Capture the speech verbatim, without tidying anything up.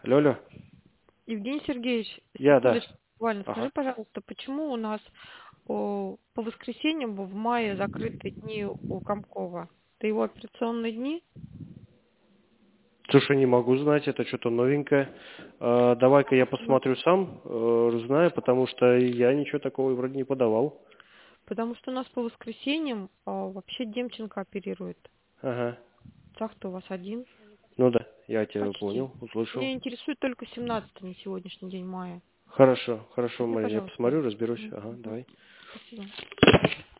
Алло, алло. Евгений Сергеевич, Я, да. секундочку, буквально скажи, Ага. пожалуйста, почему у нас о, по воскресеньям в мае закрыты дни у Комкова? Это его операционные дни? Слушай, не могу знать, это что-то новенькое. А, давай-ка я посмотрю сам, э, узнаю, потому что я ничего такого вроде не подавал. Потому что у нас по воскресеньям а, вообще Демченко оперирует. Ага. Цах-то у вас один. Ну да, я тебя Почти. понял, услышал. Меня интересует только семнадцатый на сегодняшний день мая. Хорошо, хорошо, Скажи, Марин, я пожалуйста. посмотрю, разберусь. Мгм, Ага, мгм. давай. Спасибо.